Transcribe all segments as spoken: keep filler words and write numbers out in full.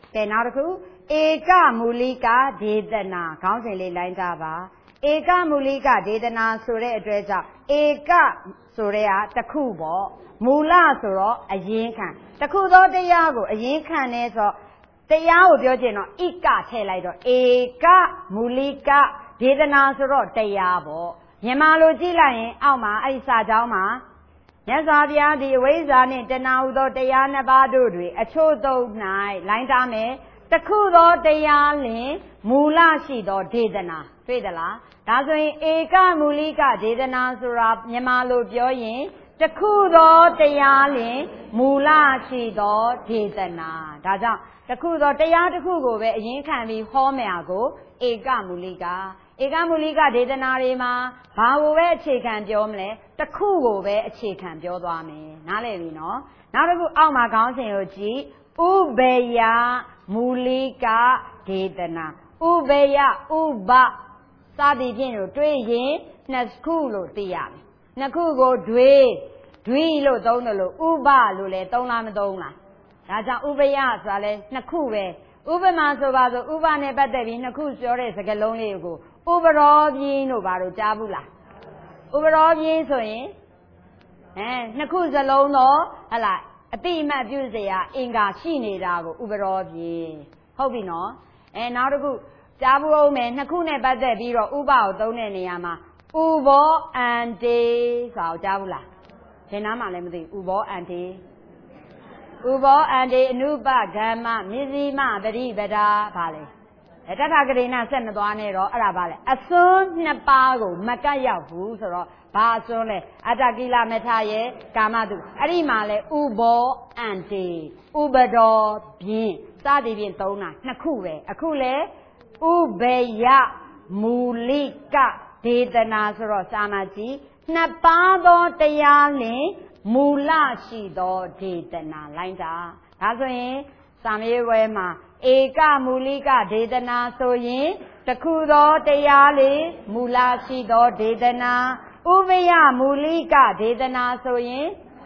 ကဲနောက်တစ်ခုဧကမူလိကဒေသနာခေါင်းစဉ်လေးလိုင်းကြပါဧကမူလိကဒေသနာဆိုတဲ့အတွက်ကြောင့်ဧကဆိုတဲ့ဟာတစ်ခုပေါ့မူလဆိုတော့အရင်ခံတစ်ခုသောတရားကိုအရင်ခံနေဆိုတရားကိုပြောချင်တော့ဣကထည့်လိုက်တော့ဧကမူလိကဒေသနာဆိုတော့တရားပေါ့မြန်မာလိုကြည့်လိုက်ရင်အောက်မှာအဲ့ဒီစာကြောင်းမှာမြတ်စွာဘုရားသည်အဝိဇ္ဇာနှင့်တဏှာဟုသောတရားနှစ်ပါးတို့တွင်အချို့သုံး၌လိုင်းထားမယ်တခုသောတရားလင်မူလရှိသောဒေသနာတွေ့သလားဒါဆိုရင်ဧကမူလိကဒေသနာဆိုတာမြန်မာလိုပြောရင်တခုသောတရားလင်မူလရှိသောဒေသနာဒါကြောင့်တခုသောတရားတစ်ခုကိုပဲအရင်ခံပြီးဟောမယ်ကိုဧကမူလိကဧကမူလိကဒေသနာတွေမှာဘာကိုပဲအခြေခံပြောမလဲတစ်ခုကိုပဲအခြေခံပြောသွားမယ်နားလည်ပြီနော်နောက်တစ်ခုအောက်မှာခေါင်းစဉ်ကိုကြည့်ဥဘေယမူလိကဒေသနာဥဘေယဥပစသည်ဖြင့်တို့တွေ့ရင်နှစ်ခုလို့သိရမယ်နှစ်ခုကိုဒွေဒွိလို့သုံးတယ်လို့ဥပလို့လည်းသုံးလားမသုံးလားဒါကြောင့်ဥပယဆိုတာလဲနှစ်ခုပဲဥပမာဆိုပါဆိုဥပနဲ့ပတ်သက်ပြီးနှစ်ခုပြောတဲ့စကားလုံးလေးကိုဥပရောပြင်းတို့ဘာလို့ကြားဘူးလားဥပရောပြင်းဆိုရင်အဲနှစ်ခုစလုံးတော့ဟလာအတိအမှတ်ပြုစရာအင်္ဂါရှိနေတာကိုဥပရောပြင်းဟုတ်ပြီနော်အဲနောက်တစ်ခုကြားဘူးအောင်မယ်နှစ်ခုနဲ့ပတ်သက်ပြီးတော့ဥပကိုသုံးတဲ့နေရာမှာဥဘောအန်တေဆိုတာကိုကြားဘူးလားဘယ်နားမှလည်းမသိဥဘောအန်တေဥဘောအန္တေအနုပဂမ္မမြစ္စည်းမပရိပဒါဘာလဲတထဂရိဏဆက်မသွားနဲ့တော့အဲ့ဒါဘာလဲအစွန်းနှစ်ပါးကိုမကတ်ရောက်ဘူးဆိုတော့ဘာအစွန်းလဲအတ္တကိလမထရဲ့ကာမတုအဲ့ဒီမှာလဲဥဘောအန္တေဥပဒောပြင်းစသည်ဖြင့်သုံးတာနှစ်ခုပဲအခုလဲဥဘေယမူလိကဒေသနာဆိုတော့စာမကြည့်နှစ်ပါးသောတရားလင်မူလရှိသောဒေသနာလိုင်းတာဒါဆိုရင်စာမေးပွဲမှာဧကမူလိကဒေသနာဆိုရင်တခုသောတရားလေးမူလရှိသောဒေသနာဥပယမူလိကဒေသနာဆိုရင်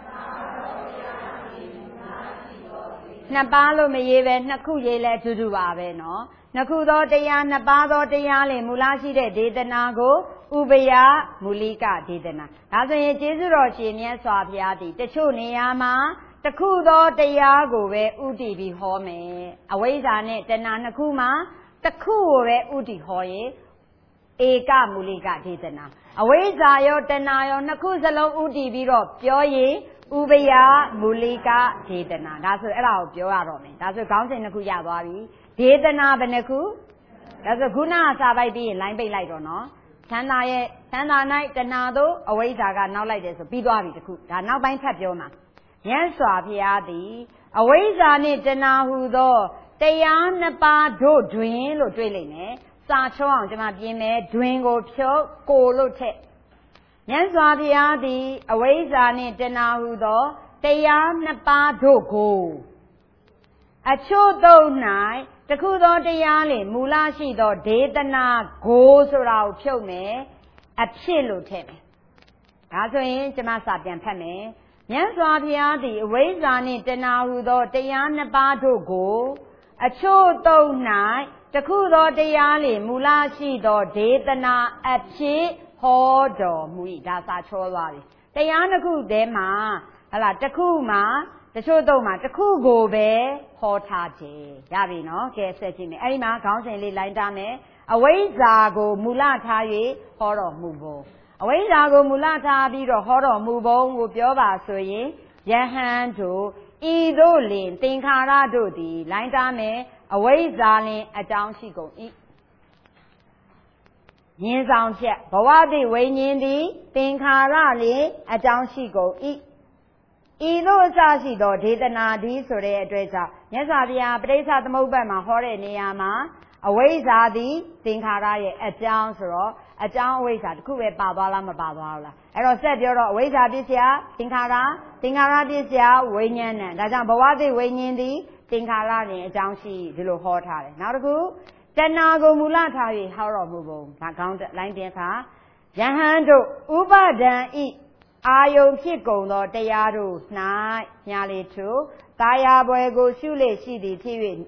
နှစ်ပါးလို့မရေးပဲနှစ်ခုရေးလဲအတူတူပါပဲနော်နှစ်ခုသောတရားနှစ်ပါးသောတရားလေးမူလရှိတဲ့ဒေသနာကိုဥပယမူလိကဒေသနာဒါဆိုရင်ကျေးဇူးတော်ရှင်မြတ်စွာဘုရားသည်တချို့နေရာမှာတခုသောတရားကိုပဲဥတည်ပြီးဟောမယ်အဝိဇ္ဇာနဲ့တဏှာနှစ်ခုမှာတခုကိုပဲဥတည်ဟောရင်ဧကမူလိကဒေသနာအဝိဇ္ဇာရောတဏှာရောနှစ်ခုစလုံးဥတည်ပြီးတော့ပြောရင်ဥပယမူလိကဒေသနာဒါဆိုအဲ့ဒါကိုပြောရတော့မယ်ဒါဆိုခေါင်းစဉ်နှစ်ခုရသွားပြီဒေသနာဘယ်နှခုဒါဆိုခုနကစာပိုက်ပြီးရင်လိုင်းပိတ်လိုက်တော့နော်သန္တာရဲ့သန္တာ၌တဏှာသို့အဝိဇ္ဇာကနောက်လိုက်တယ်ဆိုပြီးသွားပြီတခုဒါနောက်ပိုင်းထပ်ပြောမှာမြတ်စွာဘုရားသည်အဝိဇ္ဇာနှင့်တဏှာဟူသောတရားနှစ်ပါးတို့တွင်လို့တွေ့လိမ့်မယ်စာချုံးအောင်ကျွန်မပြင်မယ်တွင်ကိုဖြုတ်ကိုလို့ထက်မြတ်စွာဘုရားသည်အဝိဇ္ဇာနှင့်တဏှာဟူသောတရားနှစ်ပါးတို့ကိုအချို့သုံး၌တခုသောတရားလေမူလရှိသောဒေသနာကိုဆိုတာကိုဖြုတ်မယ်အဖြစ်လို့ထည့်မယ်ဒါဆိုရင်ကျွန်မစာပြန်ဖတ်မယ်မြတ်စွာဘုရားသည်အဝိဇ္ဇာနှင့်တဏှာဟူသောတရားနှစ်ပါးတို့ကိုအချို့သုံး၌တခုသောတရားလေမူလရှိသောဒေသနာအဖြစ်ဟောတော်မူ၏ဒါစာချောသွားပြီတရားနှစ်ခုတည်းမှာဟလာတစ်ခုမှာတချို့တော့မှာတစ်ခုကိုပဲဟောထားခြင်းရပြီနော်ကဲဆက်ကြည့်မယ်အဲ့ဒီမှာခေါင်းစဉ်လေးလိုင်းထားမယ်အဝိဇ္ဇာကိုမူလထား၍ဟောတော်မူပုံအဝိဇ္ဇာကိုမူလထားပြီးတော့ဟောတော်မူပုံကိုပြောပါဆိုရင်ယဟန်တို့ဤတို့လင်သင်္ခါရတို့သည်လိုင်းထားမယ်အဝိဇ္ဇာလင်အကြောင်းရှိကုန်၏ဉာဏ်ဆောင်ချက်ဘဝတိဝိညာဉ်သည်သင်္ခါရလင်အကြောင်းရှိကုန်၏ဤသို့အစရှိသောဒေသနာသည်ဆိုတဲ့အတွက်ကြောင့်မြတ်စွာဘုရားပဋိစ္စသမုပ္ပါဒ်မှာဟောတဲ့နေရာမှာအဝိဇ္ဇာသည်သင်္ခါရရဲ့အကြောင်းဆိုတော့အကြောင်းအဝိဇ္ဇာတစ်ခုပဲပါသွားလားမပါသွားဘူးလားအဲ့တော့ဆက်ပြောတော့အဝိဇ္ဇာပစ္စယသင်္ခါရသင်္ခါရပစ္စယဝိညာဏဒါကြောင့်ဘဝတိဝိညာဉ်သည်သင်္ခါရတွင်အကြောင်းရှိဒီလိုဟောထားတယ်နောက်တစ်ခုတဏှာကိုမူလထား၍ဟောတော်မူပုံဒါကောင်းလိုင်းတင်ခါယဟန်တို့ဥပဒံဤအာယုံဖြစ်ကုန်သောတရားတို့၌ညာလေထုတာယာပွဲကိုရှုလေရှိသည်ဖြစ်၍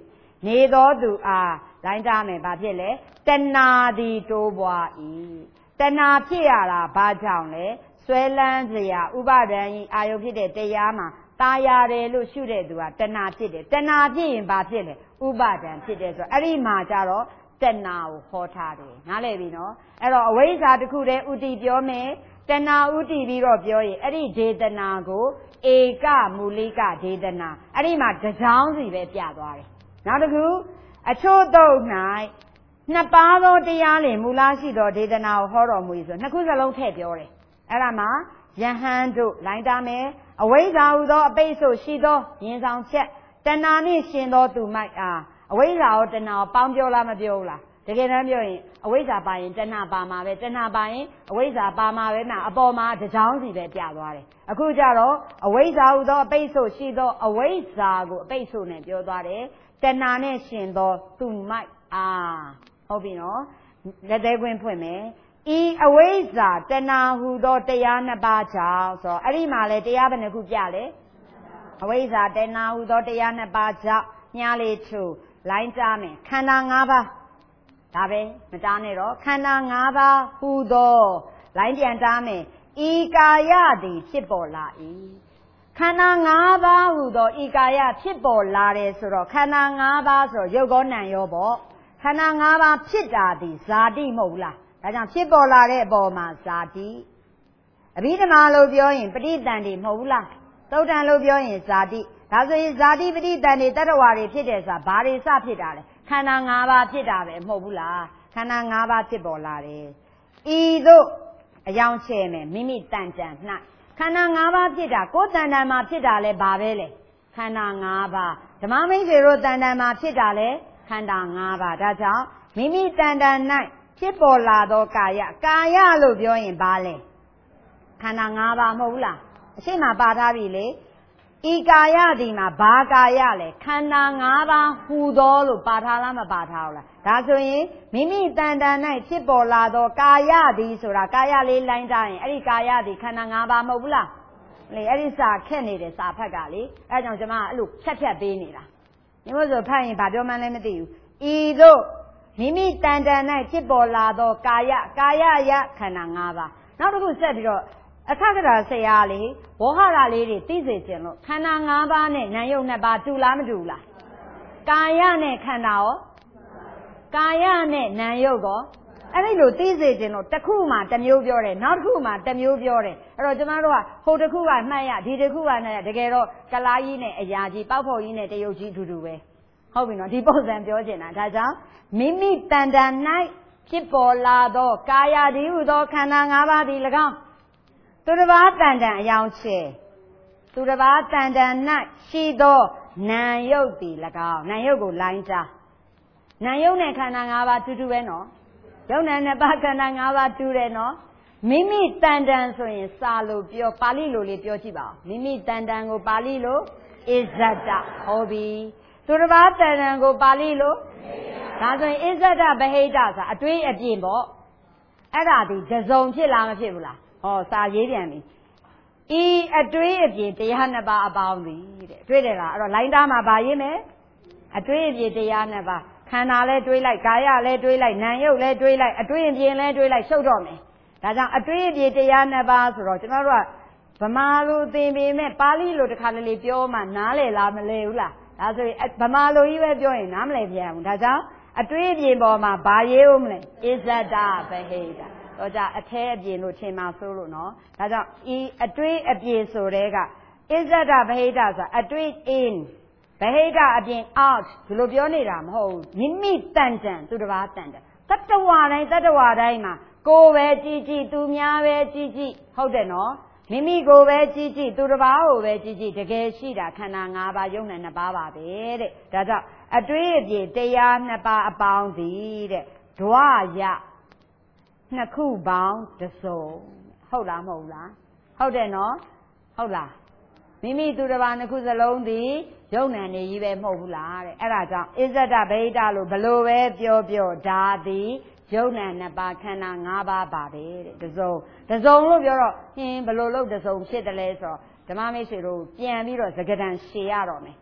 နေသောသူအားလိုင်းသားမယ်ဘာဖြစ်လဲတဏှာသည်တိုးပွား၏တဏှာဖြစ်ရတာဘာကြောင့်လဲဆွဲလန်းစရာဥပါဒံဤအာယုဖြစ်တဲ့တရားမှာตาရတယ်လို့ရှုတဲ့သူကတဏှာဖြစ်တယ်တဏှာဖြစ်ရင်ဘာဖြစ်လဲဥပါဒံဖြစ်တယ်ဆိုတော့အဲ့ဒီမှာကြတော့တဏှာကိုဟောထားတယ်နားလည်ပြီနော်အဲ့တော့အဝိဇ္ဇာတစ်ခုတည်းဥတည်ပြောမယ်တဏှာဥတည်ပြီးတော့ပြောရင်အဲ့ဒီဒေသနာကိုဧကမူလိကဒေသနာအဲ့ဒီမှာတစ်ကြောင်းစီပဲပြသွားတယ်နောက်တစ်ခုအချို့တော့၌နှစ်ပါးသောတရားလင်မူလရှိသောဒေသနာကိုဟောတော်မူ၏ဆိုနှစ်ခုစလုံးထည့်ပြောတယ်အဲ့ဒါမှာယဟန်တို့လိုင်းတာမယ်အဝိဇ္ဇာဟူသောအပိတ်ဆိုရှိသောယင်ဆောင်ချက်တဏှာနှင့်ရှင်သောသူမိုက်အားအဝိဇ္ဇာကိုတဏှာကိုပေါင်းပြောလားမပြောဘူးလားတကယ်တမ်းပြောရင်အဝိဇ္ဇာပါရင်တဏှာပါမှာပဲတဏှာပါရင်အဝိဇ္ဇာပါမှာပဲမှာအပေါ်မှာတစ်ကြောင်းစီပဲပြသွားတယ်အခုကျတော့အဝိဇ္ဇာဟူသောအပိတ်ဆိုရှိသောအဝိဇ္ဇာကိုအပိတ်ဆိုနဲ့ပြောသွားတယ်တဏှာနဲ့ရှင်သောသူမိုက်အားဟုတ်ပြီနော်လက်သေးခွင်းဖွင့်မယ်ဤအဝိဇ္ဇာတဏှာဟူသောတရားနှစ်ပါးကြောင့်ဆိုတော့အဲ့ဒီမှာလေတရားဘယ်နှခုပြလဲအဝိဇ္ဇာတဏှာဟူသောတရားနှစ်ပါးကြောင့်ညားလေးချိုလိုင်းကြားမယ်ခန္ဓာ၅ပါးဒါပဲမတားနဲ့တော့ခန္ဓာ၅ပါးဟူသောလိုင်းပြန်တားမယ်ဤကာယသည်ဖြစ်ပေါ်လာ၏ခန္ဓာ၅ပါးဟူသောဤကာယဖြစ်ပေါ်လာတယ်ဆိုတော့ခန္ဓာ၅ပါးဆိုတော့ရုပ်ကောနာမ်ရောပေါ့ခန္ဓာ၅ပါးဖြစ်တာသည်ဇာတိမဟုတ်ဘူးလားဒါကြောင့်ဖြစ်ပေါ်လာတဲ့အပေါ်မှာဇာတိအဘိဓမ္မာလို့ပြောရင်ပဋိသန္ဓေမဟုတ်ဘူးလားသုတ်တံလို့ပြောရင်ဇာတိဒါဆိုရင်ဇာတိပဋိသန္ဓေတတ္တဝါတွေဖြစ်တယ်ဆိုတာဘာတွေစဖြစ်တာလဲခန္ဓာ၅ပါးဖြစ်တာပဲမဟုတ်ဘူးလားခန္ဓာ၅ပါးဖြစ်ပေါ်လာတယ်ဤသို့အယောင်ချဲမယ်မိမိတန်တန်၌ခန္ဓာ၅ပါးဖြစ်တာကိုယ်တန်တန်မှာဖြစ်တာလဲဘာပဲလဲခန္ဓာ၅ပါးဓမ္မမိတ်ဆွေတို့တန်တန်မှာဖြစ်တာလဲခန္ဓာ၅ပါးဒါကြောင့်မိမိတန်တန်၌ဖြစ်ပေါ်လာသောကာယကာယလို့ပြောရင်ဘာလဲခန္ဓာ၅ပါးမဟုတ်ဘူးလားအရှိမပါထားပြီလေဤကာယဒီမှာဘာကာယလဲခန္ဓာ၅ပါးဟူသောလို့ပါထားလားမပါထားဘူးလားဒါဆိုရင်မိမိတန်တန်၌ဖြစ်ပေါ်လာသောကာယဒီဆိုတာကာယလေးလိုင်းထားရင်အဲ့ဒီကာယဒီခန္ဓာ၅ပါးမဟုတ်ဘူးလားလေအဲ့ဒီစာခက်နေတယ်စာဖတ်ကလေအဲ့ကြောင့်ကျွန်မအဲ့လိုဖြတ်ဖြတ်ပေးနေတာညီမဆိုဖတ်ရင်ဘာပြောမှန်းလည်းမသိဘူးဤသို့မိမိတန်တန်၌ဖြစ်ပေါ်လာသောကာယကာယယခန္ဓာ၅ပါးနောက်တစ်ခုဆက်ပြီးတော့အခက္ခရာဆရာလေးဝေါဟရာလေးတွေသိစေခြင်းလို့ခန္ဓာ၅ပါးနဲ့နာမ်ယုတ်နှစ်ပါးတူလားမတူလားကာယနဲ့ခန္ဓာရောကာယနဲ့နာမ်ယုတ်ရောအဲ့ဒီလိုသိစေခြင်းလို့တစ်ခုမှတစ်မျိုးပြောတယ်နောက်တစ်ခုမှတစ်မျိုးပြောတယ်အဲ့တော့ကျမတို့ကဟိုတစ်ခုကမှတ်ရဒီတစ်ခုကနဲ့တကယ်တော့ကလားကြီးနဲ့အရာကြီးပေါက်ဖို့ကြီးနဲ့တရုတ်ကြီးအတူတူပဲဟုတ်ပြီနော်ဒီပုံစံပြောချင်တာဒါကြောင့်မိမိတန်တန်၌ဖြစ်ပေါ်လာသောကာယသည်ဟုသောခန္ဓာ၅ပါးသည်၎င်းသူတစ်ပါးတန်တန်အယောင်ချေသူတစ်ပါးတန်တန်၌ရှိသောနာမ်ယုတ်သည်၎င်းနာမ်ယုတ်ကိုလိုင်းကြားနာမ်ယုတ်နဲ့ခန္ဓာ၅ပါးတူတူပဲနော်ယုတ်နာမ်နှစ်ပါးခန္ဓာ၅ပါးတူတယ်နော်မိမိတန်တန်ဆိုရင်စာလို့ပြောပါဠိလိုလေးပြောကြည့်ပါဦးမိမိတန်တန်ကိုပါဠိလိုအစ္ဆဒဟောပြီသူတစ်ပါးတန်တန်ကိုပါဠိလိုဒါဆိုရင်အစ္ဆဒဗဟိတဆိုတာအတွေးအပြင်ပေါ့အဲ့ဒါဒီဒဇုံဖြစ်လားမဖြစ်ဘူးလားဟောစာရေးပြန်ပြီဤအတွေးအပြင်တရားနှစ်ပါးအပေါင်းသည်တဲ့တွေ့တယ်လားအဲ့တော့လိုင်းသားမှာဗာရေးမယ်အတွေးအပြင်တရားနှစ်ပါးခန္ဓာလဲတွေးလိုက်ကာယလဲတွေးလိုက်နာမ်ယုတ်လဲတွေးလိုက်အတွေးအပြင်လဲတွေးလိုက်ရှုပ်တော့မယ်ဒါကြောင့်အတွေးအပြင်တရားနှစ်ပါးဆိုတော့ကျွန်တော်တို့ကဗမာလိုသင်ပေမဲ့ပါဠိလိုတစ်ခါတလေပြောမှနားလည်လားမလဲဘူးလားဒါဆိုရင်ဗမာလိုကြီးပဲပြောရင်နားမလည်ပြန်ဘူးဒါကြောင့်အတွေးအပြင်ပေါ်မှာဗာရေးဦးမလဲအစ္ဆဒဗဟိတတော့ကြအထဲအပြင်လို့ထင်မှာဆိုလို့နော်ဒါကြောင့်ဤအတွေးအပြင်ဆိုတဲ့ကအစ္ဆဒဗဟိတဆိုတာအတွေး in ဗဟိတအပြင် out ဒီလိုပြောနေတာမဟုတ်ဘူးမိမိတန်တန်သူတစ်ပါးတန်တန်တတ္တဝါတိုင်းတတ္တဝါတိုင်းမှာကိုယ်ပဲကြည်ကြည်သူများပဲကြည်ကြည်ဟုတ်တယ်နော်မိမိကိုယ်ပဲကြည်ကြည်သူတစ်ပါးကိုပဲကြည်ကြည်တကယ်ရှိတာခန္ဓာ၅ပါးယုံနဲ့နှစ်ပါးပါပဲတဲ့ဒါကြောင့်အတွေးအပြင်တရားနှစ်ပါးအပေါင်းသည်တဲ့ဒွါယနှစ်ခုပေါင်းတစ်စုံဟုတ်လားမဟုတ်လားဟုတ်တယ်နော်ဟုတ်လားမိမိသူတစ်ပါးနှစ်ခုစလုံးသည်ယုံ nant နေကြီးပဲမဟုတ်ဘူးလားတဲ့အဲ့ဒါကြောင့်အစ္ဆဒဗဟိတလို့ဘလို့ပဲပြောပြောဒါသည်ယုံ nant နှစ်ပါးခန္ဓာ၅ပါးပါပဲတဲ့တစ်စုံတစ်စုံလို့ပြောတော့ဟင်းဘလို့လို့တစ်စုံဖြစ်တယ်လဲဆိုတော့ဓမ္မမိတ်ဆွေတို့ပြန်ပြီးတော့စကားတန်ရှည်ရတော့မယ်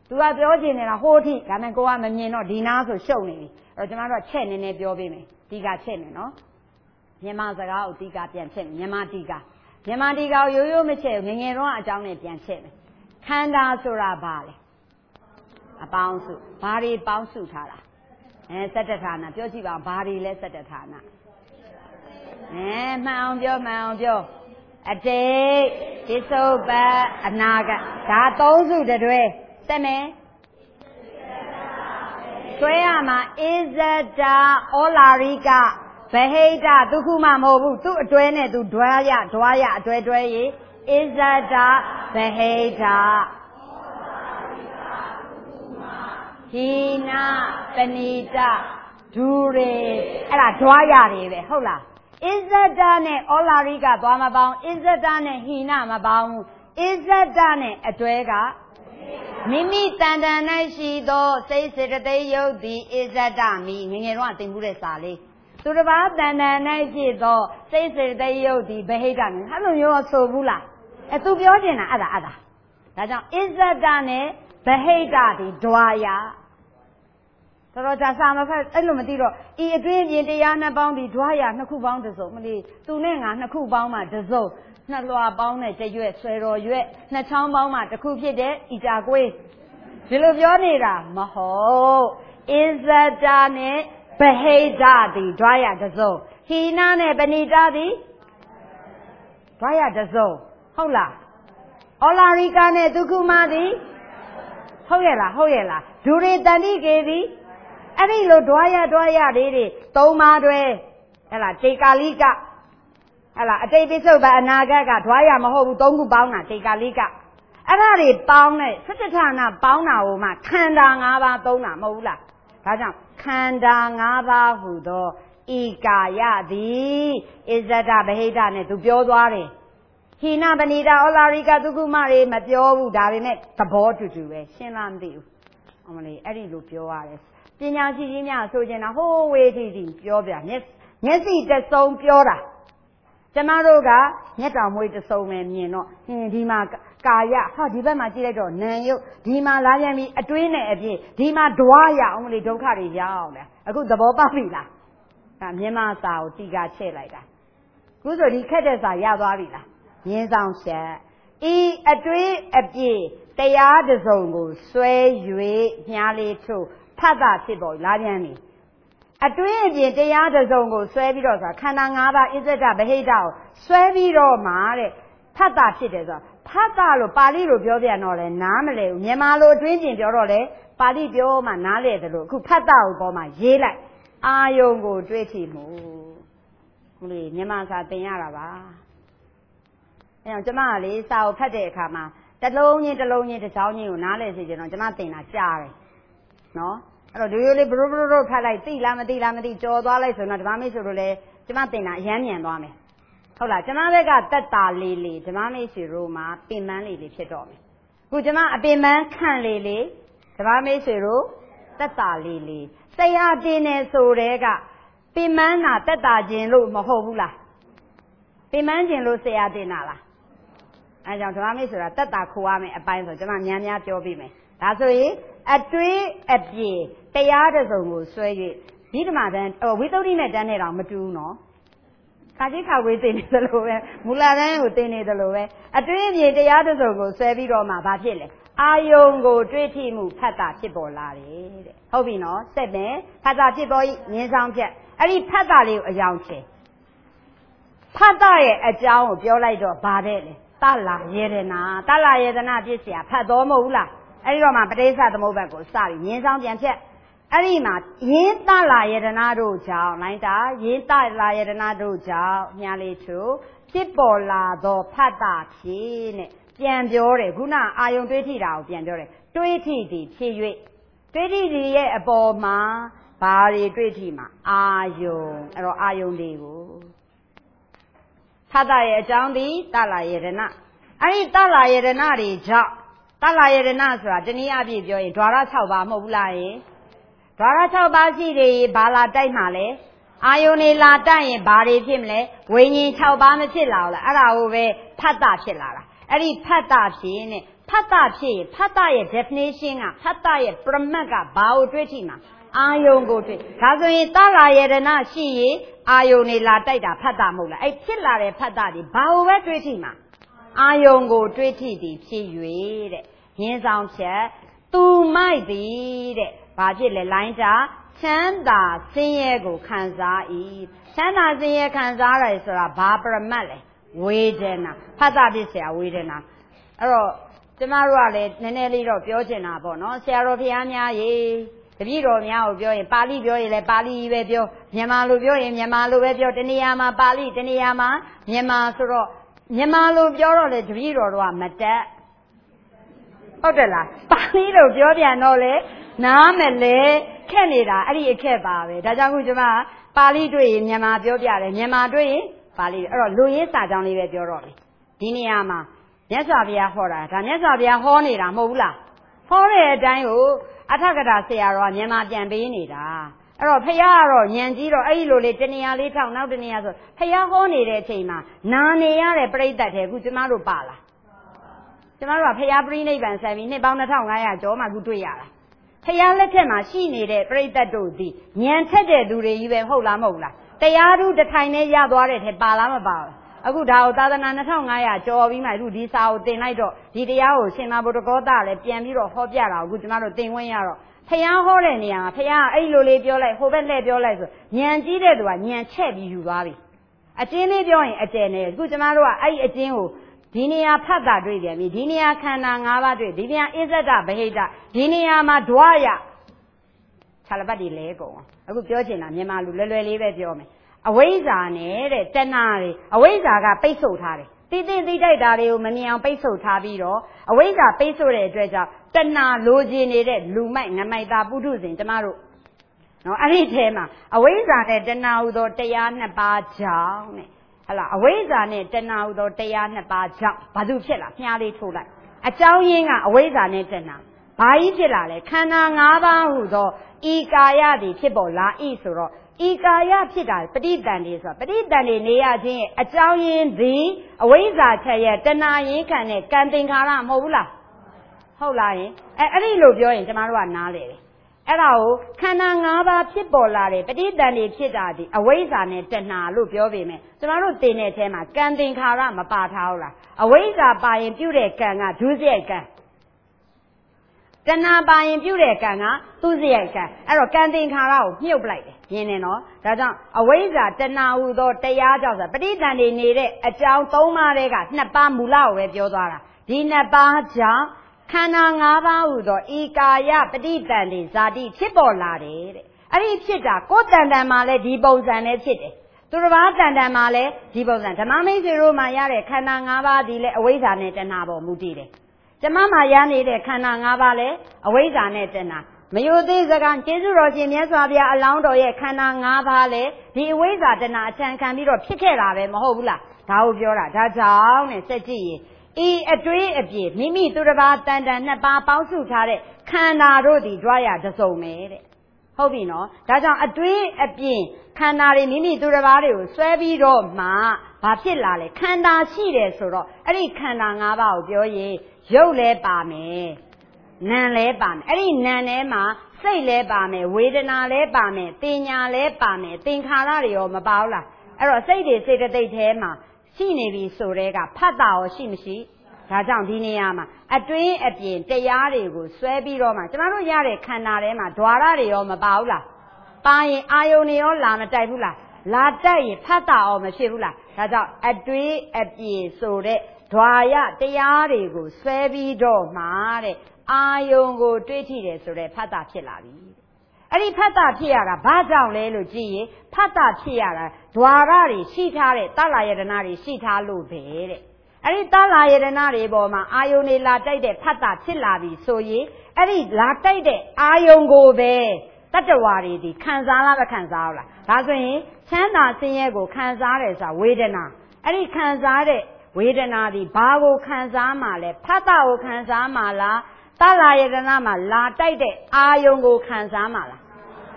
သူကပြောချင်နေတာဟိုးထိဒါပေမဲ့ကိုကမမြင်တော့ဒီနားဆိုရှုပ်နေပြီအဲ့တော့ကျမတို့ကချက်နည်းနည်းပြောပေးမယ်တီကာချက်မယ်နော်မြန်မာစကားကိုတီကာပြန်ချက်မယ်မြန်မာတီကာမြန်မာတီကာကိုရိုးရိုးမချက်ဘူးငငယ်တော့အကြောင်းနဲ့ပြန်ချက်မယ်ခန္ဓာဆိုတာဘာလဲအပေါင်းစုဘာတွေပေါင်းစုထားတာအဲစတ္တဌာနပြောကြည့်ပါဘာတွေလဲစတ္တဌာနအဲမှန်အောင်ပြောမှန်အောင်ပြောအတိတ်ပစ္စုပန်အနာဂတ်ဒါသုံးစုတွဲတက်မယ်ဆွဲရမှာဣဇဒာဩလာရိကဗဟိတဒုက္ခမမဟုတ်ဘူးသူ့အတွဲနဲ့သူဒွါရဒွါရအတွဲတွဲရေးဣဇဒာဗဟိတဟိနာပဏိတဒူရေအဲ့ဒါဒွါရတွေပဲဟုတ်လားဣဇဒာနဲ့ဩလာရိကသွားမပေါင်းဣဇဒာနဲ့ဟိနာမပေါင်းဘူးဣဇဒာနဲ့အတွဲကမိမိတန်တန်၌ရှိသောစိတ်စေတသိက်ယုတ်သည်ဣဇဒာမိငငယ်တော့သင်မှုတဲ့စာလေးသူတစ်ပါးတန်တန်၌ရှိသောစိတ်စေတသိက်ယုတ်သည်ဗဟိတမိအဲ့လိုမျိုးဆိုဘူးလားအဲသူပြောချင်တာအဲ့ဒါအဲ့ဒါဒါကြောင့်ဣဇဒာနဲ့ဗဟိတသည်ဒွါရတော်တော်ကြာစာမဖက်အဲ့လိုမသိတော့ဤအတွင်းပြင်တရားနှစ်ပေါင်းဒီဒွါရနှစ်ခုပေါင်းတစ်စုံမလေးသူနဲ့ငါနှစ်ခုပေါင်းမှတစ်စုံနှစ်လွှာပေါင်းနဲ့တရွက်ဆွဲတော်ရွက်နှစ်ချောင်းပေါင်းမှတစ်ခုဖြစ်တဲ့ဤတာကွေးဒီလိုပြောနေတာမဟုတ်ဣဇဒာနဲ့ဗဟိတသည်ဒွါရတစ်စုံဟိနာနဲ့ပဏိတသည်ဒွါရတစ်စုံဟုတ်လားဩလာရိကနဲ့ဒုက္ခမသည်ဟုတ်ရဲ့လားဟုတ်ရဲ့လားဒူရေတန္တိကေသည်အဲ့ဒီလိုဒွါရဒွါရလေးတွေသုံးပါးတွဲဟဲ့လားတေကာလိကဟဲ့လားအတိတ်ပိစုပ္ပအနာဂတ်ကဒွါရမဟုတ်ဘူးသုံးခုပေါင်းတာတေကာလိကအဲ့ဒါတွေပေါင်းတဲ့စတ္တဌာနပေါင်းတာဟိုမှာခန္ဓာ၅ပါးသုံးတာမဟုတ်ဘူးလားဒါကြောင့်ခန္ဓာ၅ပါးဟူသောဤကာယသည်ဣဇဒဗဟိတနဲ့သူပြောသွားတယ်ဟိနပဏိတာဩလာရိကသုကုမတွေမပြောဘူးဒါပေမဲ့သဘောတူတူပဲရှင်းလားမသိဘူးအမလေးအဲ့ဒီလိုပြောရတယ်ပညာရှိကြီးများဆိုချင်တာဟိုးဝေးထီထီပြောပြမျက်မျက်စိတစုံပြောတာကျမတို့ကမျက်တောင်မွေးတစုံပဲမြင်တော့ဟင်းဒီမှာကာယဟာဒီဘက်မှာကြည့်လိုက်တော့နာယုတ်ဒီမှာလာပြန်ပြီးအတွင်းနဲ့အပြည့်ဒီမှာဓွားရအောင်လေဒုက္ခတွေရအောင်လေအခုသဘောပေါက်ပြီလားဒါမြန်မာစာကိုတီကာချဲ့လိုက်တာခုဆိုဒီခက်တဲ့စာရသွားပြီလားရင်းဆောင်ချက်ဤအတွင်းအပြည့်တရားတစုံကိုဆွဲ၍ညားလေးထုတ်ဖတ်တာဖြစ်ပေါ်လာပြန်ပြီအတွင်းအပြင်တရားတစုံကိုဆွဲပြီးတော့ဆိုတာခန္ဓာ၅ပါးဣဇဒဗဟိတကိုဆွဲပြီးတော့မှတဲ့ဖတ်တာဖြစ်တယ်ဆိုတာဖတ်တာလို့ပါဠိလိုပြောပြန်တော့လဲနားမလဲဘူးမြန်မာလိုအတွင်းပြင်ပြောတော့လဲပါဠိပြောမှနားလဲတယ်လို့အခုဖတ်တာကိုပေါ်မှာရေးလိုက်အာယုံကိုတွေးကြည့်မှုဟိုလေမြန်မာစာသင်ရတာပါအဲတော့ကျမကလေစာကိုဖတ်တဲ့အခါမှာတစ်လုံးချင်းတစ်လုံးချင်းတစ်ချောင်းချင်းကိုနားလဲစေချင်တော့ကျမသင်တာကြားတယ်နော်အဲ့တော့ဒီလိုလေးဘရုဘရုဘရုဖတ်လိုက်သိလားမသိလားမသိကြော်သွားလိုက်ဆိုတော့ဓမ္မမိတ်ဆိုလို့လေကျမသင်တာအရမ်းမြန်သွားမယ်ဟုတ်လားကျမဘက်ကတက်တာလေးလေးဓမ္မမိတ်ဆွေတို့မှာပင်ပန်းလေးလေးဖြစ်တော့မယ်အခုကျမအပင်ပန်းခန့်လေးလေးဓမ္မမိတ်ဆွေတို့တက်တာလေးလေးဆရာတင်နေဆိုတဲ့ကပင်ပန်းတာတက်တာခြင်းလို့မဟုတ်ဘူးလားပင်ပန်းခြင်းလို့ဆရာတင်တာလားအဲကြောင့်ဓမ္မမိတ်ဆိုတာတက်တာခိုးရမယ်အပိုင်းဆိုကျမများများပြောပြမယ်ဒါဆိုရင်အတွင်းအပြေတရားတစုံကိုဆွဲ၍ဒီဓမ္မတန်းဝိသုဒ္ဓိနဲ့တန်းနဲ့တော့မတူဘူးနော်ခါကြီးခါဝေးသိနေသလိုပဲမူလာတန်းကိုသိနေသလိုပဲအတွင်းအပြေတရားတစုံကိုဆွဲပြီးတော့မှဘာဖြစ်လဲအာယုံကိုတွေးထိမှုဖတ်တာဖြစ်ပေါ်လာတယ်တဲ့ဟုတ်ပြီနော်စက်မယ်ဖတ်တာဖြစ်ပေါ်ငင်းဆောင်ဖြတ်အဲ့ဒီဖတ်တာလေးကိုအယောင်ချေဖတ်တာရဲ့အကြောင်းကိုပြောလိုက်တော့ဗာတဲ့လေတလာယေဒနာတလာယေဒနာပြည့်စရာဖတ်တော်မဟုတ်ဘူးလားအဲ့ဒီတော့မှပဋိစ္စသမုပ္ပါဒ်ကိုစပြီးငင်းဆောင်ပြန်ဖြတ်အဲ့ဒီမှာယင်းတလာယေဒနာတို့ကြောင့်လိုင်းတာယင်းတလာယေဒနာတို့ကြောင့်ညာလေးသူဖြစ်ပေါ်လာသောဖတ်တာဖြစ်နဲ့ပြန်ပြောတယ်ခုနအာယုံတွေးထိတာကိုပြန်ပြောတယ်တွေးထိသည်ဖြစ်၍တွေးထိသည်ရဲ့အပေါ်မှာဘာတွေတွေးထိမှာအာယုံအဲ့တော့အာယုံလေးကိုဖတ်တာရဲ့အကြောင်းသည်တလာယေဒနာအဲ့ဒီတလာယေဒနာတွေကြောင့်တလာယေဒနာဆိုတာတနည်းအားဖြင့်ပြောရင်ဓဝရ၆ပါးမဟုတ်ဘူးလားယင်ဓဝရ၆ပါးရှိတယ်ဘာလာတိုက်မှာလဲအာယုန်နေလာတိုက်ရင်ဘာတွေဖြစ်မလဲဝိညာဉ်၆ပါးမဖြစ်လာဘူးလားအဲ့ဒါကိုပဲဖတ်တာဖြစ်လာတာအဲ့ဒီဖတ်တာဖြစ်နဲ့ဖတ်တာဖြစ်ဖတ်တာရဲ့ definition ကဖတ်တာရဲ့ premat ကဘာကိုတွေ့ထိမှာအာယုံကိုတွေ့ဒါဆိုရင်သလာယတနာရှိရင်အာယုံနေလာတိုက်တာဖတ်တာမဟုတ်လားအဲ့ဖြစ်လာတဲ့ဖတ်တာဒီဘာကိုပဲတွေ့ထိမှာအာယုံကိုတွေ့ထိသည်ဖြစ်၍တဲ့ရင်းဆောင်ချက်သူမိုက်သည်တဲ့ဘာဖြစ်လဲလိုင်းကြချမ်းသာဆင်းရဲကိုခံစား၏ချမ်းသာဆင်းရဲခံစားရတယ်ဆိုတာဘာပရမတ်လဲဝေဒနာဖတ်တာဖြစ်เสียဝေဒနာအဲ့တော့ကျမတို့ကလည်းနည်းနည်းလေးတော့ပြောချင်တာပေါ့နော်ဆရာတော်ဘုရားများရေတပည့်တော်များကိုပြောရင်ပါဠိပြောရင်လည်းပါဠိပဲပြောမြန်မာလိုပြောရင်မြန်မာလိုပဲပြောတနည်းအားမှာပါဠိတနည်းအားမှာမြန်မာဆိုတော့မြန်မာလိုပြောတော့လေတပည့်တော်တို့ကမတက်ဟုတ်တယ်လားပါဠိလိုပြောပြန်တော့လေနားမလဲခက်နေတာအဲ့ဒီအခက်ပါပဲဒါကြောင့်ခုကျမပါဠိတွေ့ရင်မြန်မာပြောပြတယ်မြန်မာတွေ့ရင်ပါဠိအဲ့တော့လူရင်းစာကြောင်းလေးပဲပြောတော့မယ်ဒီနေရာမှာမြတ်စွာဘုရားဟောတာဒါမြတ်စွာဘုရားဟောနေတာမဟုတ်ဘူးလားဟောတဲ့အတိုင်းကိုအထကထာဆရာတော်ကမြန်မာပြန်ပေးနေတာအဲ့တော့ဖះကတော့ညံကြီးတော့အဲ့ဒီလိုလေးတနေရာလေးထောက်နောက်တနေရာဆိုဖះဟောနေတဲ့အချိန်မှာနာနေရတဲ့ပြိဿတ်တဲ့ခုကျမတို့ပါလားကျမတို့ကဖះပြိနိဗ္ဗာန်ဆက်ပြီးနှစ်ပေါင်းနှစ်ထောင်ငါးရာကျော်မှခုတွေ့ရတာဖះလက်ထက်မှာရှိနေတဲ့ပြိဿတ်တို့ဒီညံထက်တဲ့သူတွေကြီးပဲဟုတ်လားမဟုတ်လားတရားသူတထိုင်နဲ့ရသွားတဲ့ထဲပါလားမပါဘူးအခုဒါကိုသာသနာနှစ်ထောင်ငါးရာကျော်ပြီးမှအခုဒီစာကိုသင်လိုက်တော့ဒီတရားကိုရှင်သာဘုဒ္ဓဂောသလည်းပြန်ပြီးတော့ဟောပြတာအခုကျမတို့သင်ဝင်ရတော့ဖះဟောတဲ့နေရာမှာဖះအဲ့လိုလေးပြောလိုက်ဟိုဘက်လှည့်ပြောလိုက်ဆိုညံကြီးတဲ့သူကညံချက်ပြီးယူသွားပြီအကျဉ်းလေးပြောရင်အကျယ်နဲ့အခုကျမတို့ကအဲ့ဒီအကျဉ်းကိုဒီနေရာဖတ်တာတွေ့ပြန်ပြီဒီနေရာခန္ဓာ၅ပါးတွေ့ဒီနေရာအစ္ဆဒဗဟိတဒီနေရာမှာဓွာရခြာလပတ်တွေလဲကုန်အခုပြောချင်တာမြန်မာလူလွယ်လွယ်လေးပဲပြောမယ်အဝိဇ္ဇာနဲ့တဲ့တဏှာတွေအဝိဇ္ဇာကပိတ်ဆို့ထားတယ်တိတိတိတိုက်တာတွေကိုမမြင်အောင်ပိတ်ဆို့ထားပြီးတော့အဝိဇ္ဇာပိတ်ဆို့တဲ့အတွက်ကြောင့်တဏှာလိုချင်နေတဲ့လူမိုက်ငမိုက်တာပုထုဇဉ်ကျမတို့နော်အဲ့ဒီထဲမှာအဝိဇ္ဇာနဲ့တဏှာဟူသောတရားနှစ်ပါးကြောင့်တဲ့ဟလာအဝိဇ္ဇာနဲ့တဏှာဟူသောတရားနှစ်ပါးကြောင့်ဘာလို့ဖြစ်လာမြားလေးထိုးလိုက်အကြောင်းရင်းကအဝိဇ္ဇာနဲ့တဏှာဘာကြီးဖြစ်လာလဲခန္ဓာ၅ပါးဟူသောဤကာယသည်ဖြစ်ပေါ်လာဤဆိုတော့ဤကာယဖြစ်တာပဋိသန္ဓေဆိုတာပဋိသန္ဓေနေရခြင်းအကြောင်းရင်းသည်အဝိဇ္ဇာချက်ရဲ့တဏှာရင်းခံတဲ့ကံသင်္ခါရမဟုတ်ဘူးလားဟုတ်လားယင်အဲအဲ့ဒီလိုပြောရင်ကျမတို့ကနားလေတယ်အဲ့ဒါကိုခန္ဓာ၅ပါးဖြစ်ပေါ်လာတဲ့ပဋိသန္ဓေဖြစ်တာဒီအဝိဇ္ဇာနဲ့တဏှာလို့ပြောပေမဲ့ကျမတို့သင်တဲ့အထဲမှာကံသင်္ခါရမပါထားဘူးလားအဝိဇ္ဇာပါရင်ပြုတဲ့ကံကဒုစရိုက်ကံတဏှာပါရင်ပြုတဲ့ကံကသူစရိုက်ကံအဲ့တော့ကံသင်္ခါရကိုမြုပ်ပလိုက်တယ်မြင်နေနော်ဒါကြောင့်အဝိဇ္ဇာတဏှာဟူသောတရားကြောင့်ဆိုပဋိသန္ဓေနေတဲ့အကြောင်း၃ပါးတည်းကနှစ်ပါးမူလကိုပဲပြောသွားတာဒီနှစ်ပါးကြောင့်ခန္ဓာ၅ပါးဟူသောဤကာယပဋိသန္ဓေဇာတိဖြစ်ပေါ်လာတယ်တဲ့အဲ့ဒီဖြစ်တာကိုယ်တန်တန်မှာလည်းဒီပုံစံနဲ့ဖြစ်တယ်သူတစ်ပါးတန်တန်မှာလည်းဒီပုံစံဓမ္မမိတ်ဆွေတို့မှာရတဲ့ခန္ဓာ၅ပါးဒီလည်းအဝိဇ္ဇာနဲ့တဏှာပေါ်မူတည်တယ်ကျမမှာရနေတဲ့ခန္ဓာ၅ပါးလည်းအဝိဇ္ဇာနဲ့တဏှာမယိုသေးစကားကျေးဇူးတော်ရှင်မြတ်စွာဘုရားအလောင်းတော်ရဲ့ခန္ဓာ၅ပါးလည်းဒီအဝိဇ္ဇာတဏှာအထံခံပြီးတော့ဖြစ်ခဲ့တာပဲမဟုတ်ဘူးလားဒါကိုပြောတာဒါကြောင့်နဲ့စက်ကြည့်ရင်ဤအတွေးအပြည့်မိမိသူတစ်ပါးတန်တန်နှစ်ပါးပေါင်းစုထားတဲ့ခန္ဓာတို့သည်ကြွားရတစုံပဲတဲ့ဟုတ်ပြီနော်ဒါကြောင့်အတွေးအပြည့်ခန္ဓာတွေမိမိသူတစ်ပါးတွေကိုဆွဲပြီးတော့မှဘာဖြစ်လာလဲခန္ဓာရှိတယ်ဆိုတော့အဲ့ဒီခန္ဓာ၅ပါးကိုပြောရင်ရုပ်လဲပါမယ်နာမ်လဲပါမယ်အဲ့ဒီနာမ်ထဲမှာစိတ်လဲပါမယ်ဝေဒနာလဲပါမယ်ပညာလဲပါမယ်သင်္ခါရတွေရောမပါဘူးလားအဲ့တော့စိတ်တွေစေတသိက်ထဲမှာရှိနေပြီဆိုတဲ့ကဖတ်တာရောရှိမရှိဒါကြောင့်ဒီနေရာမှာအတွင်းအပြင်တရားတွေကိုဆွဲပြီးတော့မှကျမတို့ရတဲ့ခန္ဓာထဲမှာဓွာရတွေရောမပါဘူးလားပါရင်အာယုန်တွေရောလာမတိုက်ဘူးလားလာတိုက်ရင်ဖတ်တာရောမဖြစ်ဘူးလားဒါကြောင့်အတွင်းအပြင်ဆိုတဲ့ဓွာရတရားတွေကိုဆွဲပြီးတော့မှတဲ့အာယုန်ကိုတွေးထိတယ်ဆိုတဲ့ဖတ်တာဖြစ်လာပြီအဲ့ဒီဖတ်တာဖြစ်ရတာဘာကြောင့်လဲလို့ကြည့်ရင်ဖတ်တာဖြစ်ရတာဓွာရတွေရှိထားတဲ့တလာယတနာတွေရှိထားလို့ပဲတဲ့အဲ့ဒီတလာယတနာတွေပေါ်မှာအာယုန်တွေလာတိုက်တဲ့ဖတ်တာဖြစ်လာပြီဆိုရင်အဲ့ဒီလာတိုက်တဲ့အာယုန်ကိုပဲတတ္တဝါတွေဒီခံစားလားမခံစားဘူးလားဒါဆိုရင်ချမ်းသာဆင်းရဲကိုခံစားတယ်ဆိုတာဝေဒနာအဲ့ဒီခံစားတဲ့ဝေဒနာဒီဘာကိုခံစားမှလဲဖတ်တာကိုခံစားမှလားတလာယတနာမှာလာတိုက်တဲ့အာယုံကိုခံစားမှလား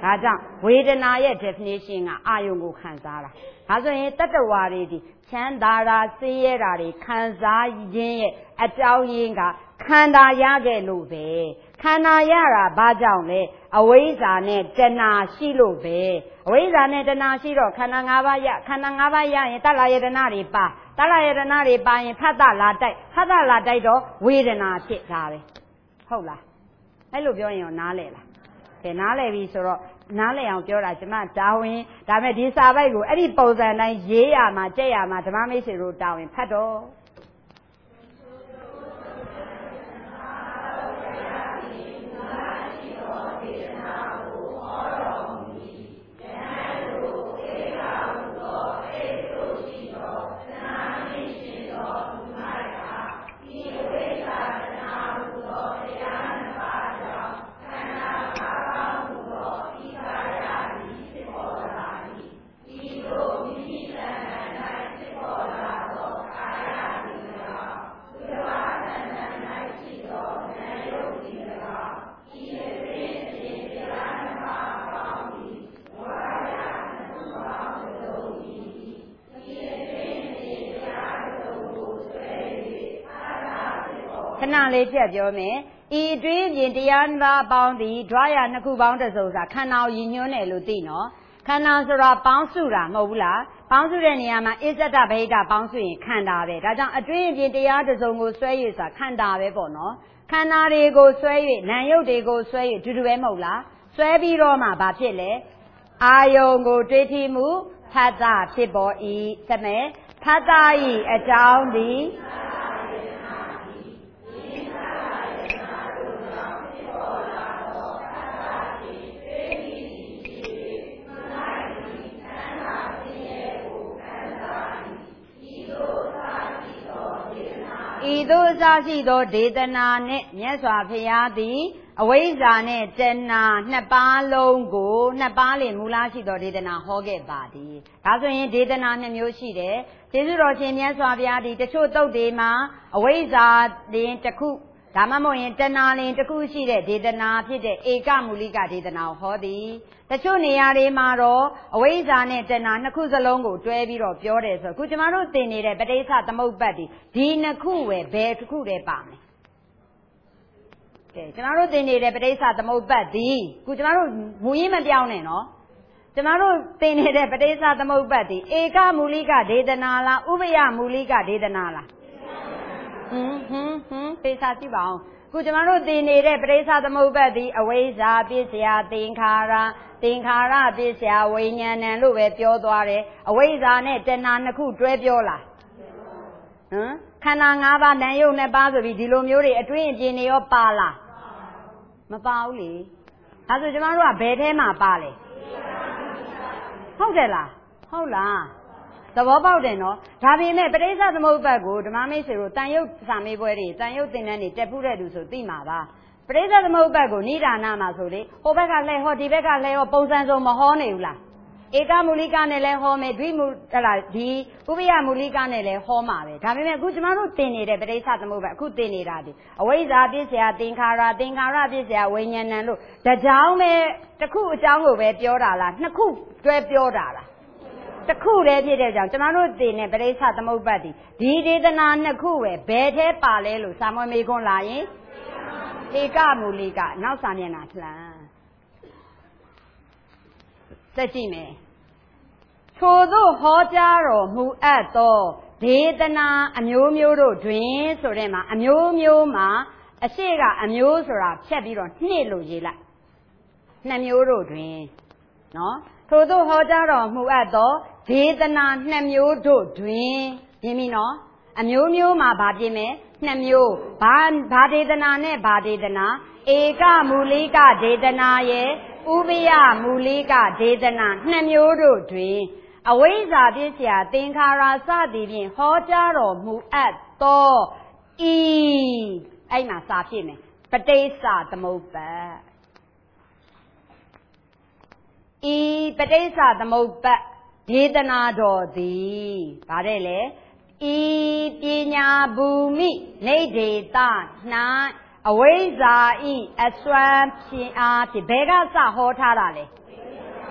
ဒါကြောင့်ဝေဒနာရဲ့ definition ကအာယုံကိုခံစားတာဒါဆိုရင်တတ္တဝါတွေဒီချမ်းသာတာဆင်းရဲတာတွေခံစားခြင်းရဲ့အကြောင်းရင်းကခန္ဓာရခဲ့လို့ပဲခန္ဓာရတာဘာကြောင့်လဲအဝိဇ္ဇာနဲ့တဏှာရှိလို့ပဲအဝိဇ္ဇာနဲ့တဏှာရှိတော့ခန္ဓာ၅ပါးရခန္ဓာ၅ပါးရရင်တတ္တယတနာတွေပါတတ္တယတနာတွေပါရင်ဖတ်တလာတိုက်ဖတ်တလာတိုက်တော့ဝေဒနာဖြစ်တာပဲဟုတ်လားအဲ့လိုပြောရင်ရောနားလဲလားကဲနားလဲပြီဆိုတော့နားလဲအောင်ပြောတာကျမတာဝန်ဒါမဲ့ဒီစာပိုက်ကိုအဲ့ဒီပုံစံတိုင်းရေးရမှာကြက်ရမှာဓမ္မမိတ်ဆွေတို့တာဝန်ဖတ်တော့ခဏလေးပြတ်ပြောမယ်ဤတွင်ပြင်တရားနှစ်ပါးအပေါင်းသည်ဒွါရနှစ်ခုပေါင်းတစ်စုံစာခန္ဓာကိုရည်ညွှန်းတယ်လို့သိနော်ခန္ဓာဆိုတာပေါင်းစုတာမဟုတ်ဘူးလားပေါင်းစုတဲ့နေရာမှာအစ္ဆဒဗဟိတပေါင်းစုရင်ခန္ဓာပဲဒါကြောင့်အတွင်းပြင်တရားတစ်စုံကိုဆွဲ၍ဆိုတာခန္ဓာပဲပေါ့နော်ခန္ဓာတွေကိုဆွဲ၍နာမ်ရုပ်တွေကိုဆွဲ၍တူတူပဲမဟုတ်လားဆွဲပြီးတော့မှဘာဖြစ်လဲအာယုံကိုတွေးထိမှုဖတ်တာဖြစ်ပေါ်၏ဆက်မယ်ဖတ်တာ၏အကြောင်းသည်ဤသို့အစရှိသောဒေသနာနှင့်မြတ်စွာဘုရားသည်အဝိဇ္ဇာနှင့်တဏှာနှစ်ပါးလုံးကိုနှစ်ပါးလင်မူလရှိသောဒေသနာဟောခဲ့ပါသည်ဒါဆိုရင်ဒေသနာနှစ်မျိုးရှိတယ်ကျေးဇူးတော်ရှင်မြတ်စွာဘုရားသည်တချို့သုတ်တွေမှာအဝိဇ္ဇာတင်တစ်ခုဒါမှမဟုတ်ရင်တဏှာလင်တစ်ခုရှိတဲ့ဒေသနာဖြစ်တဲ့ဧကမူလိကဒေသနာကိုဟောသည်တချို့နေရာတွေမှာတော့အဝိဇ္ဇာနဲ့တဏှာနှစ်ခုစလုံးကိုတွဲပြီးတော့ပြောတယ်ဆိုတော့ခုကျမတို့သင်နေတဲ့ပဋိစ္စသမုပ္ပတ်ဒီဒီနှစ်ခုပဲဘယ်တစ်ခုတည်းပါမလဲကဲကျမတို့သင်နေတဲ့ပဋိစ္စသမုပ္ပတ်ဒီခုကျမတို့မူရင်းမပြောင်းနဲ့နော်ကျမတို့သင်နေတဲ့ပဋိစ္စသမုပ္ပတ်ဒီဧကမူလိကဒေသနာလားဥပယမူလိကဒေသနာလားဟွန်းဟွန်းဟွန်းပေစာကြည့်ပါအောင်ခုကျမတို့သင်နေတဲ့ပဋိစ္စသမုပ္ပတ်ဒီအဝိဇ္ဇာပစ္စယသင်္ခါရသင်္ခါရပစ္စယဝိညာဏံလို့ပဲပြောသွားတယ်အဝိဇ္ဇာနဲ့တဏှာနှစ်ခုတွဲပြောလားဟမ်ခန္ဓာ၅ပါးနာမ်ရုပ်နှစ်ပါးဆိုပြီးဒီလိုမျိုးတွေအတွင်းအပြင်တွေရောပါလားမပါဘူးလေဒါဆိုကျမတို့ကဘယ်ထဲမှာပါလဲဟုတ်တယ်လားဟုတ်လားသဘောပေါက်တယ်နော်ဒါပေမဲ့ပဋိစ္စသမုပ္ပါဒ်ကိုဓမ္မမိတ်ဆွေတို့တန်ရုပ်စာမေးပွဲတွေတန်ရုပ်သင်တန်းတွေတက်ဖို့တဲ့သူဆိုသိမှာပါပဋိစ္စသမုပ္ပါဒ်ကိုနိဒာနမှာဆိုလေဟိုဘက်ကလဲဟောဒီဘက်ကလဲဟောပုံစံစုံမဟောနေဘူးလားဧကမူလိကနဲ့လဲဟောမယ်ဒွိမူဟလာဒီဥပယမူလိကနဲ့လဲဟောမှာပဲဒါပေမဲ့အခုကျမတို့သင်နေတဲ့ပဋိစ္စသမုပ္ပါဒ်အခုသင်နေတာဒီအဝိဇ္ဇာပစ္စယသင်္ခါရသင်္ခါရပစ္စယဝိညာဏံလို့တကြောင်ပဲတစ်ခုအကြောင်းကိုပဲပြောတာလားနှစ်ခုတွဲပြောတာလားတစ်ခုတည်းဖြစ်တဲ့ကြောင့်ကျမတို့သင်တဲ့ပဋိစ္စသမုပ္ပါဒ်ဒီဒီဒေသနာနှစ်ခုပဲဘယ်ထဲပါလဲလို့စာမွေးမေးခွန်းလာရင်ဧကမူလိကနောက်စာမျက်နှာလှမ်းသက်ကြည့်မယ်ထို့သို့ဟောကြားတော်မူအပ်သောဒေသနာအမျိုးမျိုးတို့တွင်ဆိုတဲ့မှာအမျိုးမျိုးမှာအရှိကအမျိုးဆိုတာဖြတ်ပြီးတော့နှစ်လို့ရေးလိုက်နှစ်မျိုးတို့တွင်နော်ထို့သို့ဟောကြားတော်မူအပ်သောဒေသနာနှစ်မျိုးတို့တွင်မြင်ပြီနော်အမျိုးမျိုးမှာဗာပြင်းမယ်နှစ်မျိုးဘာဘာဒေသနာနဲ့ဘာဒေသနာဧကမူလိကဒေသနာရဲ့ဥပယမူလိကဒေသနာနှစ်မျိုးတို့တွင်အဝိဇ္ဇာပစ္စယသင်္ခါရစသည်ဖြင့်ဟောကြားတော်မူအပ်သောဤအဲ့မှာစာဖြစ်မယ်ပဋိစ္စသမုပ္ပါဒ်ဤပဋိစ္စသမုပ္ပါဒ်ဒေသနာတော်သည်ဗါတဲ့လေဤပညာဘူမိနေဒေသ၌အဝိဇ္ဇာဤအစွမ်းဖြင့်အားဖြင့်ဘယ်ကစဟောထားတာလဲ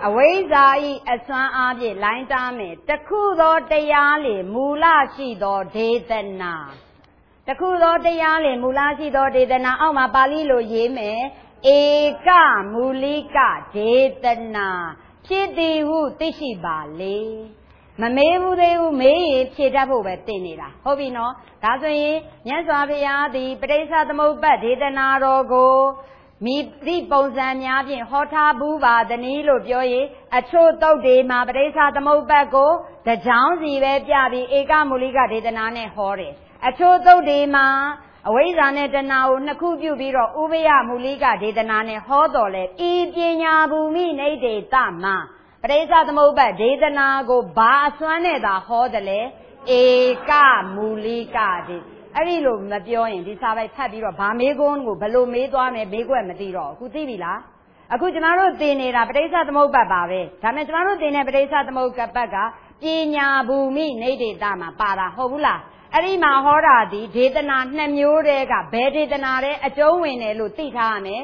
အဝိဇ္ဇာဤအစွမ်းအားဖြင့်လိုင်းတားမယ်တခုသောတရားလေမူလရှိသောဒေသနာတခုသောတရားလေမူလရှိသောဒေသနာအောက်မှာပါဠိလိုရေးမယ်ဧကမူလိကဒေသနာဖြစ်သည်ဟုသိရှိပါလေမမေးဘူးသေးဘူးမေးရင်ဖြေတတ်ဖို့ပဲတင်နေတာဟုတ်ပြီနော်ဒါဆိုရင်မြတ်စွာဘုရားသည်ပဋိစ္စသမုပ္ပါဒေသနာတော်ကိုမိသည့်ပုံစံများဖြင့်ဟောထားဘူးပါသနည်းလို့ပြောရင်အချို့တုတ်တွေမှာပဋိစ္စသမုပ္ပါကိုတကြောင်းစီပဲပြပြီးဧကမူလိကဒေသနာနဲ့ဟောတယ်အချို့တုတ်တွေမှာအဝိဇ္ဇာနဲ့တဏှာကိုနှစ်ခုပြုပြီးတော့ဥပယမူလိကဒေသနာနဲ့ဟောတော်လဲဤပညာဘူမိနိဋ္ဌေတမှာပဋိစ္စသမုပ္ပါဒေသနာကိုဘာအစွမ်းနဲ့သာဟောတယ်လဲဧကမူလိကဒေအဲ့ဒီလိုမပြောရင်ဒီစာပိုက်ဖတ်ပြီးတော့ဗာမေးခွန်းကိုဘယ်လိုမေးသွားမယ်မေးခွက်မသိတော့အခုသိပြီလားအခုကျမတို့သင်နေတာပဋိစ္စသမုပ္ပါပါပဲဒါပေမဲ့ကျမတို့သင်တဲ့ပဋိစ္စသမုပ္ပါဘက်ကပညာဘူမိနိဋ္ဌေတမှာပါတာဟုတ်ဘူးလားအဲ့ဒီမှာဟောတာဒီဒေသနာနှစ်မျိုးတည်းကဘယ်ဒေသနာလဲအကျုံးဝင်တယ်လို့သိထားရမယ်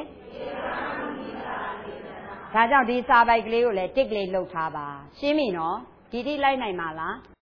ဒါကြောင့်ဒီစာပိုက်ကလေးကိုလည်းတစ်ကလေးလှုပ်ထားပါရှင်းပြီနော်ဒီထိလိုက်နိုင်ပါလား